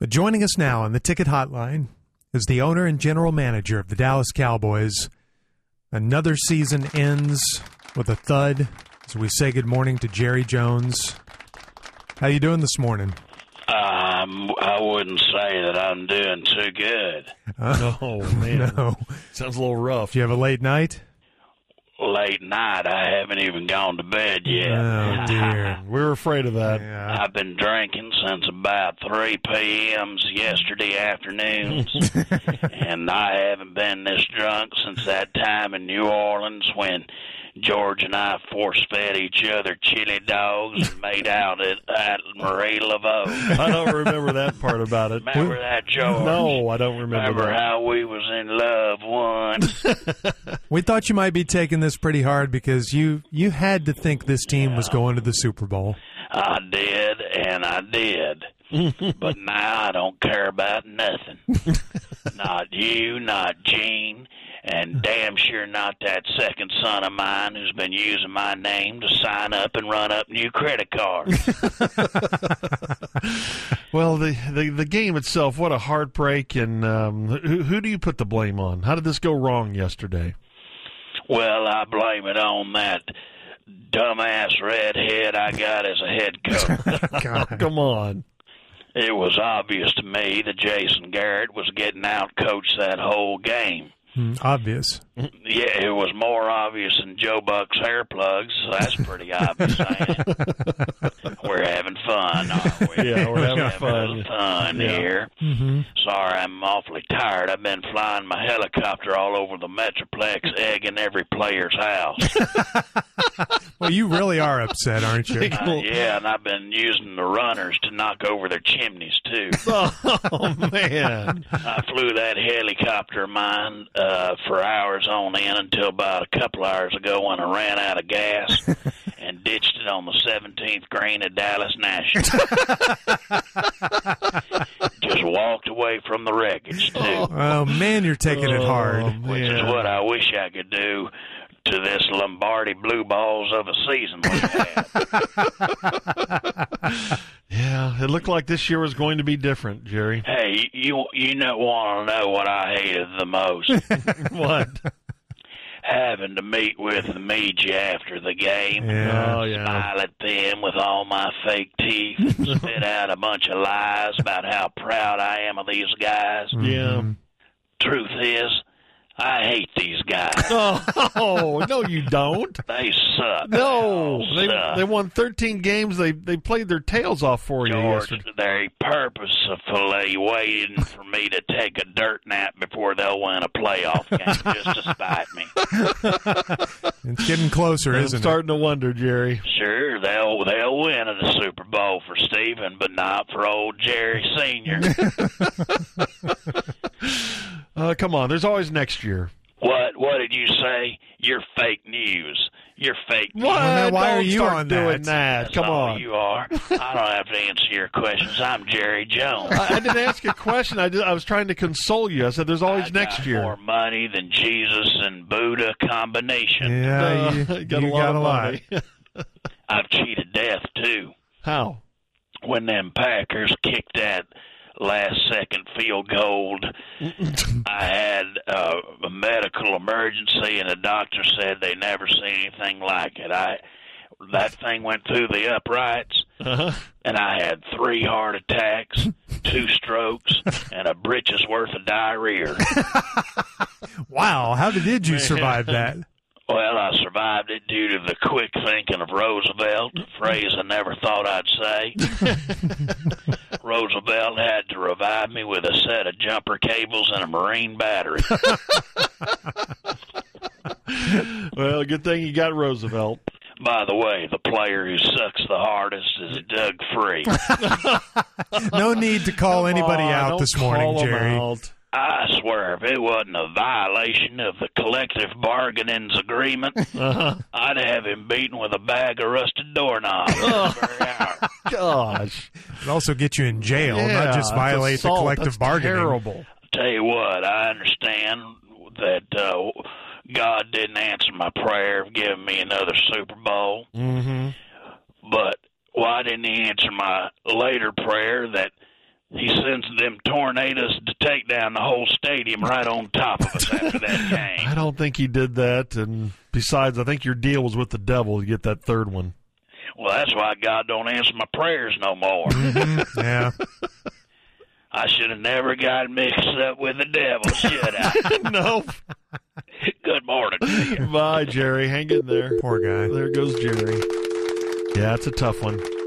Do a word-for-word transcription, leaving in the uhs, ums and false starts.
But joining us now on the Ticket Hotline is the owner and general manager of the Dallas Cowboys. Another season ends with a thud as we say good morning to Jerry Jones. How you doing this morning? Um, I wouldn't say that I'm doing too good. Uh, oh, man. No. Sounds a little rough. Do you have a late night? Late night, I haven't even gone to bed yet. Oh, dear. We were afraid of that. Yeah. I've been drinking since about three p.m. yesterday afternoons, and I haven't been this drunk since that time in New Orleans when George and I force-fed each other chili dogs and made out at, at Marie Laveau. I don't remember that part about it. Remember that, George? No, I don't remember, Remember that. how we was in love once? We thought you might be taking this pretty hard because you, you had to think this team yeah. was going to the Super Bowl. I did, and I did. But now I don't care about nothing. Not you, not Gene, and damn sure not that second son of mine who's been using my name to sign up and run up new credit cards. Well, the, the the game itself, what a heartbreak, and um, who, who do you put the blame on? How did this go wrong yesterday? Well, I blame it on that dumbass redhead I got as a head coach. Oh, come on. It was obvious to me that Jason Garrett was getting out-coached that whole game. Mm, obvious. Yeah, it was more obvious than Joe Buck's hair plugs, so that's pretty obvious. We're having fun, aren't we? Yeah, we're having we're fun. fun yeah. here. Mm-hmm. Sorry, I'm awfully tired. I've been flying my helicopter all over the Metroplex, egging every player's house. Well, you really are upset, aren't you? Uh, yeah, and I've been using the runners to knock over their chimneys, too. Oh, man. I flew that helicopter of mine uh, for hours on end until about a couple hours ago when I ran out of gas and ditched it on the seventeenth green of Dallas National. Just walked away from the wreckage, too. Oh, man, you're taking oh, it hard. Which is what I wish I could do to this Lombardi Blue Balls of a season we had. Yeah, it looked like this year was going to be different, Jerry. Hey, you you know want to know what I hated the most? What? Having to meet with the media after the game. Yeah. Oh, yeah. Smile at them with all my fake teeth. Spit out a bunch of lies about how proud I am of these guys. Yeah. Truth is, I hate these guys. Oh, no, you don't. They suck. No, they, they suck. they won thirteen games. They they played their tails off for you George, yesterday. they purposefully waiting for me to take a dirt nap before they'll win a playoff game just to spite me. It's getting closer, I'm isn't starting to wonder, Jerry. Sure, they'll they'll win at a Super Bowl for Stephen, but not for old Jerry Senior Uh, come on, there's always next year. What what did you say? You're fake news. You're fake news. What? Well, now why Don't are you start on doing that? that? That's Come all on. you are. I don't have to answer your questions. I'm Jerry Jones. I, I didn't ask a question. I, did, I was trying to console you. I said there's always I next got year. more money than Jesus and Buddha combination. Yeah, Uh, you, you got you a lot got of a lot. money. I've cheated death, too. How? When them Packers kicked that last-second field goal, I had uh, a medical emergency, and the doctor said they never seen anything like it. I that thing went through the uprights, Uh-huh. and I had three heart attacks, two strokes, and a britches worth of diarrhea. Wow, how did you survive that? Well, I survived it due to the quick thinking of Roosevelt, a phrase I never thought I'd say. Roosevelt had to revive me with a set of jumper cables and a marine battery. Well, good thing you got Roosevelt. By the way, the player who sucks the hardest is Doug Free. No need to call Come anybody on, out don't this call morning, them Jerry. out. I swear, if it wasn't a violation of the collective bargaining's agreement, Uh-huh. I'd have him beaten with a bag of rusted doorknobs. Oh. Gosh. It'd also get you in jail, Yeah, not just that's violate assault. the collective That's bargaining. terrible. Tell you what, I understand that uh, God didn't answer my prayer of giving me another Super Bowl, Mm-hmm. but why didn't he answer my later prayer that he sends them tornadoes to take down the whole stadium right on top of us after that game. I don't think he did that. And besides, I think your deal was with the devil to get that third one. Well, that's why God don't answer my prayers no more. Mm-hmm. Yeah. I should have never got mixed up with the devil, should I? No. Good morning to you. Bye, Jerry. Hang in there. Poor guy. There goes Jerry. Yeah, it's a tough one.